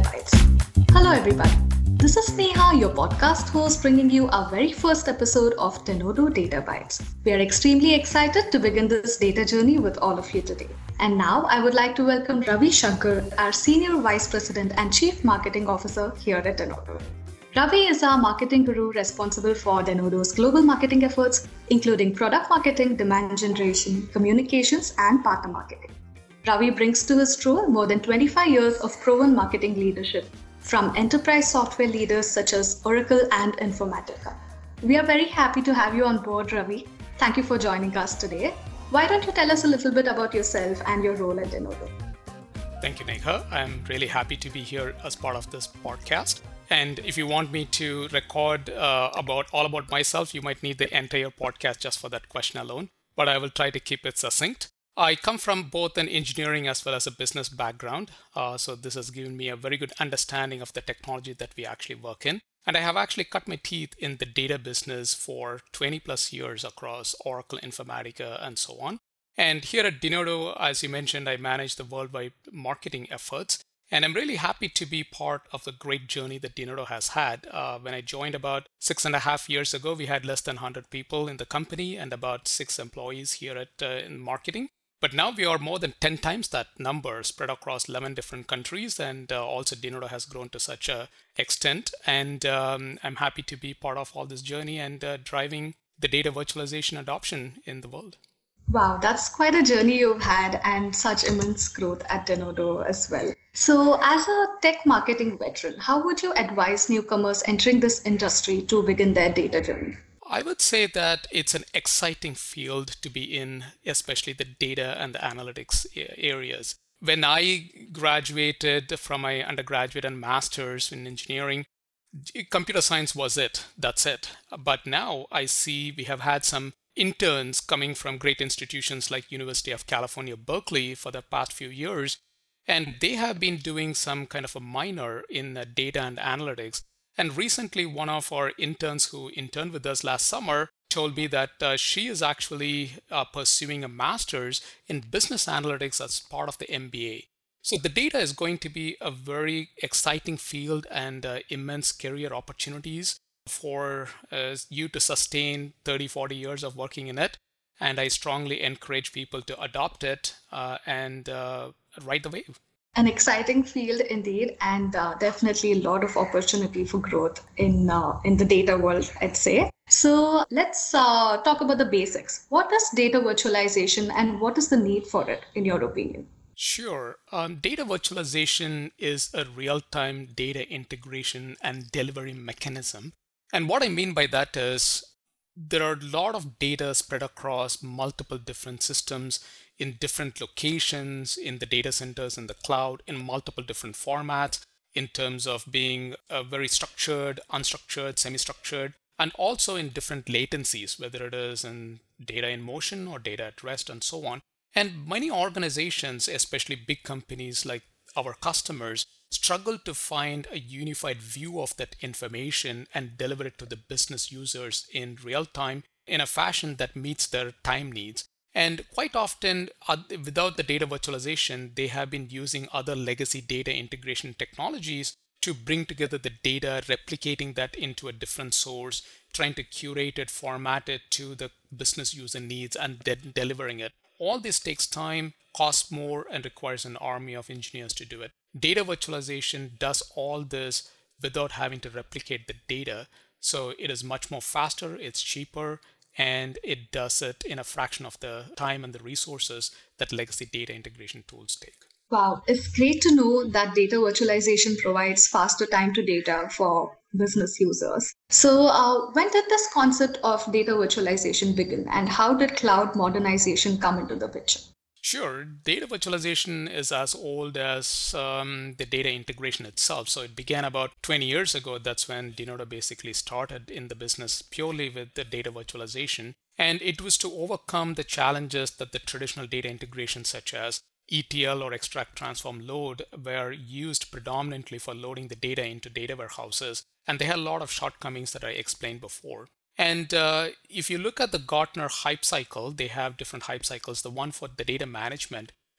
Data Bytes. Hello, everybody. This is Neha, your podcast host, bringing you our very first episode of Denodo Data Bytes. We are extremely excited to begin this data journey with all of you today. And now I would like to welcome Ravi Shankar, our Senior Vice President and Chief Marketing Officer here at Denodo. Ravi is our marketing guru responsible for Denodo's global marketing efforts, including product marketing, demand generation, communications, and partner marketing. Ravi brings to his role more than 25 years of proven marketing leadership from enterprise software leaders such as Oracle and Informatica. We are very happy to have you on board, Ravi. Thank you for joining us today. Why don't you tell us a little bit about yourself and your role at Denodo? Thank you, Neha. I'm really happy to be here as part of this podcast. And if you want me to record all about myself, you might need the entire podcast just for that question alone. But I will try to keep it succinct. I come from both an engineering as well as a business background. So this has given me a very good understanding of the technology that we actually work in. And I have actually cut my teeth in the data business for 20 plus years across Oracle, Informatica, and so on. And here at Denodo, as you mentioned, I manage the worldwide marketing efforts. And I'm really happy to be part of the great journey that Denodo has had. When I joined about 6.5 years ago, we had less than 100 people in the company and about 6 employees here at in marketing. But now we are more than 10 times that number, spread across 11 different countries. And also Denodo has grown to such an extent. And I'm happy to be part of all this journey and driving the data virtualization adoption in the world. Wow, that's quite a journey you've had and such immense growth at Denodo as well. So as a tech marketing veteran, how would you advise newcomers entering this industry to begin their data journey? I would say that it's an exciting field to be in, especially the data and the analytics areas. When I graduated from my undergraduate and master's in engineering, computer science was it. That's it. But now I see we have had some interns coming from great institutions like University of California, Berkeley for the past few years, and they have been doing some kind of a minor in data and analytics. And recently, one of our interns who interned with us last summer told me that she is actually pursuing a master's in business analytics as part of the MBA. So the data is going to be a very exciting field and immense career opportunities for you to sustain 30, 40 years of working in it. And I strongly encourage people to adopt it and ride the wave. An exciting field indeed, and definitely a lot of opportunity for growth in the data world, I'd say. So let's talk about the basics. What is data virtualization and what is the need for it, in your opinion? Sure. Data virtualization is a real-time data integration and delivery mechanism. And what I mean by that is there are a lot of data spread across multiple different systems in different locations, in the data centers, in the cloud, in multiple different formats, in terms of being very structured, unstructured, semi-structured, and also in different latencies, whether it is in data in motion or data at rest and so on. And many organizations, especially big companies like our customers, struggle to find a unified view of that information and deliver it to the business users in real time in a fashion that meets their time needs. And quite often, without the data virtualization, they have been using other legacy data integration technologies to bring together the data, replicating that into a different source, trying to curate it, format it to the business user needs, and then delivering it. All this takes time, costs more, and requires an army of engineers to do it. Data virtualization does all this without having to replicate the data. So it is much more faster, it's cheaper, and it does it in a fraction of the time and the resources that legacy data integration tools take. Wow, it's great to know that data virtualization provides faster time to data for business users. So when did this concept of data virtualization begin and how did cloud modernization come into the picture? Sure. Data virtualization is as old as the data integration itself. So it began about 20 years ago. That's when Denodo basically started in the business purely with the data virtualization. And it was to overcome the challenges that the traditional data integration such as ETL or extract transform load were used predominantly for loading the data into data warehouses. And they had a lot of shortcomings that I explained before. And if you look at the Gartner hype cycle, they have different hype cycles. The one for the data management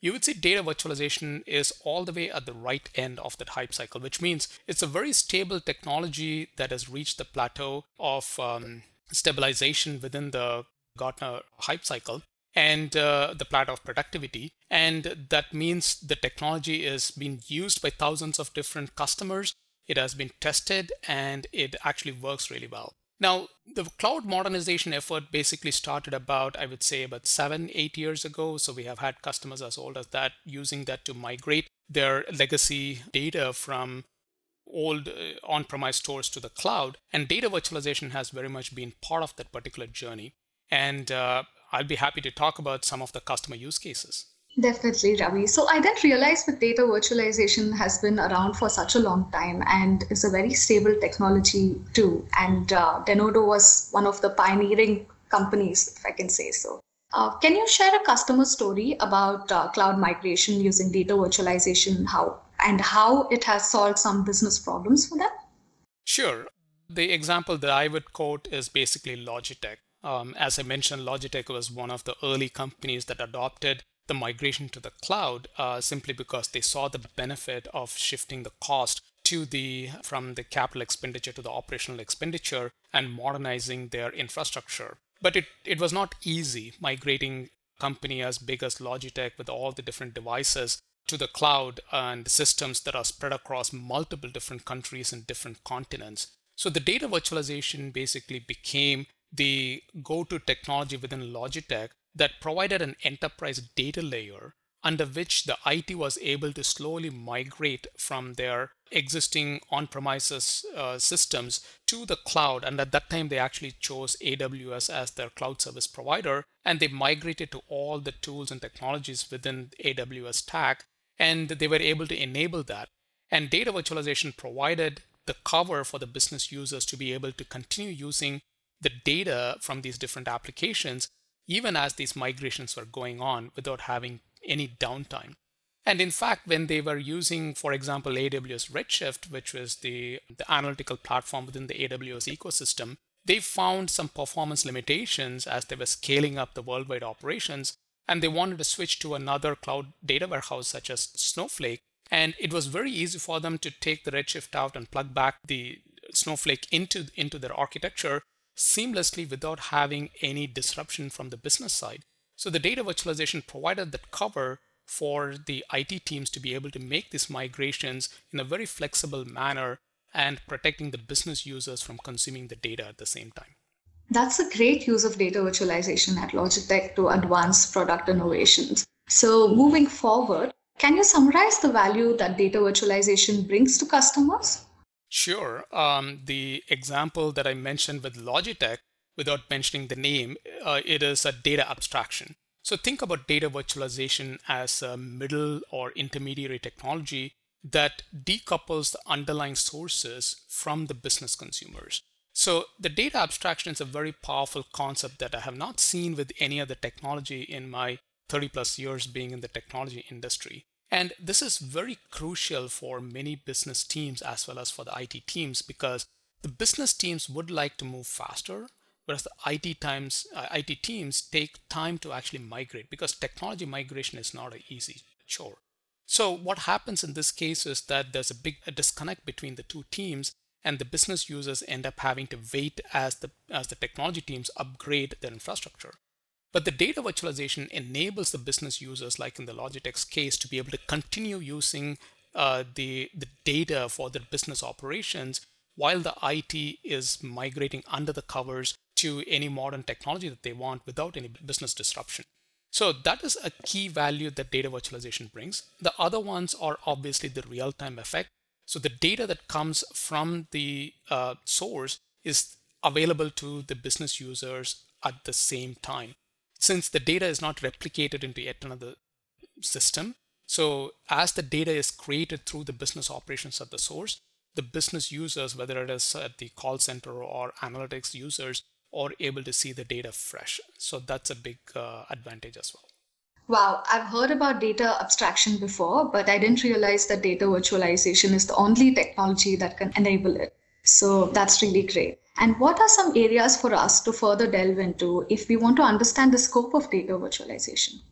you would see data virtualization is all the way at the right end of that hype cycle, which means it's a very stable technology that has reached the plateau of stabilization within the Gartner hype cycle and the plateau of productivity. And that means the technology is being used by thousands of different customers. It has been tested and it actually works really well. Now, the cloud modernization effort basically started about, I would say, about 7-8 years ago. So we have had customers as old as that using that to migrate their legacy data from old on-premise stores to the cloud. And data virtualization has very much been part of that particular journey. And I'll be happy to talk about some of the customer use cases. Definitely, Ravi. So I didn't realize that data virtualization has been around for such a long time and is a very stable technology too. And Denodo was one of the pioneering companies, if I can say so. Can you share a customer story about cloud migration using data virtualization, how it has solved some business problems for them? Sure. The example that I would quote is basically Logitech. As I mentioned, Logitech was one of the early companies that adopted the migration to the cloud simply because they saw the benefit of shifting the cost from the capital expenditure to the operational expenditure and modernizing their infrastructure. But it was not easy migrating a company as big as Logitech with all the different devices to the cloud and systems that are spread across multiple different countries and different continents. So the data virtualization basically became the go-to technology within Logitech that provided an enterprise data layer under which the IT was able to slowly migrate from their existing on-premises systems to the cloud. And at that time, they actually chose AWS as their cloud service provider, and they migrated to all the tools and technologies within AWS stack, and they were able to enable that. And data virtualization provided the cover for the business users to be able to continue using the data from these different applications even as these migrations were going on without having any downtime. And in fact, when they were using, for example, AWS Redshift, which was the analytical platform within the AWS ecosystem, they found some performance limitations as they were scaling up the worldwide operations, and they wanted to switch to another cloud data warehouse such as Snowflake. And it was very easy for them to take the Redshift out and plug back the Snowflake into their architecture seamlessly without having any disruption from the business side. So the data virtualization provided that cover for the IT teams to be able to make these migrations in a very flexible manner and protecting the business users from consuming the data at the same time. That's a great use of data virtualization at Logitech to advance product innovations. So moving forward, can you summarize the value that data virtualization brings to customers? Sure. The example that I mentioned with Logitech, without mentioning the name, it is a data abstraction. So think about data virtualization as a middle or intermediary technology that decouples the underlying sources from the business consumers. So the data abstraction is a very powerful concept that I have not seen with any other technology in my 30 plus years being in the technology industry. And this is very crucial for many business teams as well as for the IT teams, because the business teams would like to move faster, whereas the IT teams take time to actually migrate, because technology migration is not an easy chore. So what happens in this case is that there's a disconnect between the two teams, and the business users end up having to wait as the technology teams upgrade their infrastructure. But the data virtualization enables the business users, like in the Logitech's case, to be able to continue using the data for their business operations while the IT is migrating under the covers to any modern technology that they want without any business disruption. So that is a key value that data virtualization brings. The other ones are obviously the real-time effect. So the data that comes from the source is available to the business users at the same time, since the data is not replicated into yet another system. So as the data is created through the business operations at the source, the business users, whether it is at the call center or analytics users, are able to see the data fresh. So that's a big advantage as well. Wow, I've heard about data abstraction before, but I didn't realize that data virtualization is the only technology that can enable it. So that's really great. And what are some areas for us to further delve into if we want to understand the scope of data virtualization?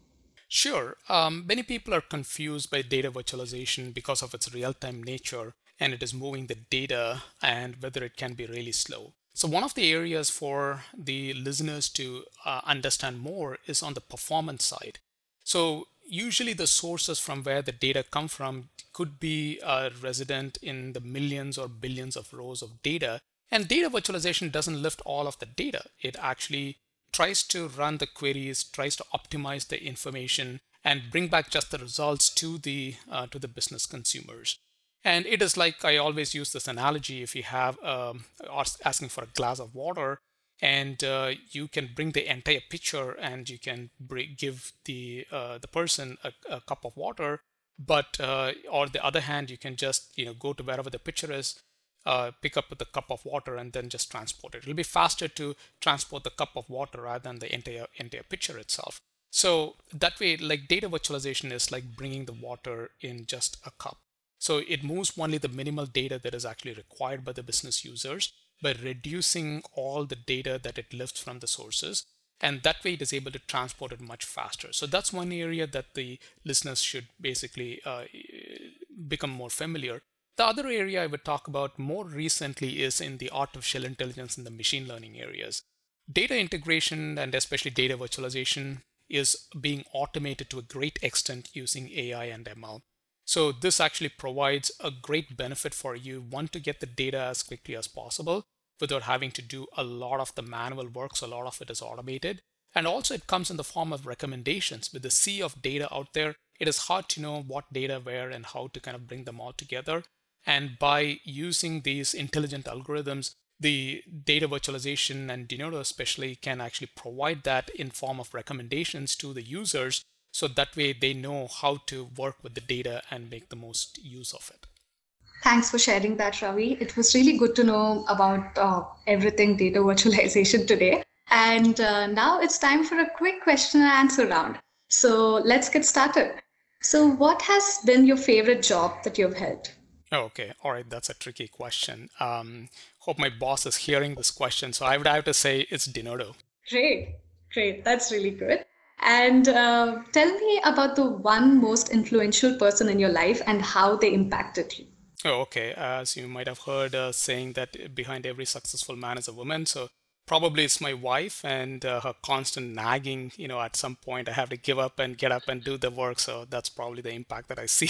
Sure. Many people are confused by data virtualization because of its real-time nature, and it is moving the data and whether it can be really slow. So one of the areas for the listeners to understand more is on the performance side. So usually the sources from where the data come from could be resident in the millions or billions of rows of data. And data virtualization doesn't lift all of the data. It actually tries to run the queries, tries to optimize the information, and bring back just the results to the business consumers. And it is like I always use this analogy: if you have asking for a glass of water, and you can bring the entire pitcher, and you can give the person a cup of water, but or the other hand, you can just go to wherever the pitcher is, pick up the cup of water, and then just transport it. It'll be faster to transport the cup of water rather than the entire pitcher itself. So that way, like, data virtualization is like bringing the water in just a cup. So it moves only the minimal data that is actually required by the business users by reducing all the data that it lifts from the sources. And that way it is able to transport it much faster. So that's one area that the listeners should basically become more familiar. The other area I would talk about more recently is in the artificial intelligence and the machine learning areas. Data integration and especially data virtualization is being automated to a great extent using AI and ML. So this actually provides a great benefit for you, one, to get the data as quickly as possible without having to do a lot of the manual work, so a lot of it is automated. And also it comes in the form of recommendations. With the sea of data out there, it is hard to know what data where and how to kind of bring them all together. And by using these intelligent algorithms, the data virtualization and Denodo especially can actually provide that in form of recommendations to the users, so that way they know how to work with the data and make the most use of it. Thanks for sharing that, Ravi. It was really good to know about everything data virtualization today. And now it's time for a quick question and answer round. So let's get started. So what has been your favorite job that you've held? Oh, okay. All right. That's a tricky question. Hope my boss is hearing this question. So I would have to say it's Denodo. Great. That's really good. And tell me about the one most influential person in your life and how they impacted you. Oh, okay. As you might have heard saying that behind every successful man is a woman. So probably it's my wife and her constant nagging. At some point I have to give up and get up and do the work. So that's probably the impact that I see.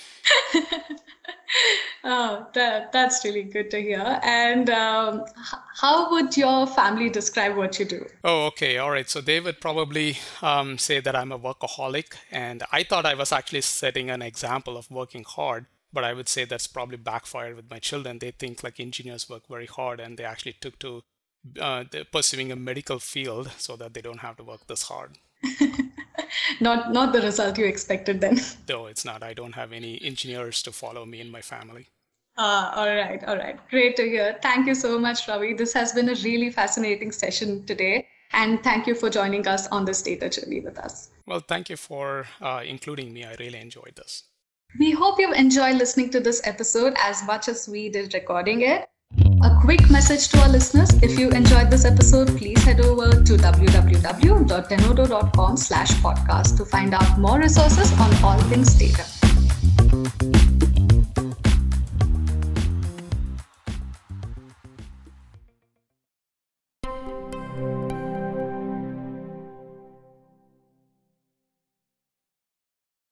Oh, that's really good to hear. And how would your family describe what you do? Oh, okay. All right. So they would probably say that I'm a workaholic. And I thought I was actually setting an example of working hard. But I would say that's probably backfired with my children. They think like engineers work very hard, and they actually took to pursuing a medical field so that they don't have to work this hard. Not the result you expected then. No, it's not. I don't have any engineers to follow me in my family. All right. Great to hear. Thank you so much, Ravi. This has been a really fascinating session today. And thank you for joining us on this data journey with us. Well, thank you for including me. I really enjoyed this. We hope you've enjoyed listening to this episode as much as we did recording it. A quick message to our listeners: if you enjoyed this episode, please head over to www.denodo.com/podcast to find out more resources on all things data.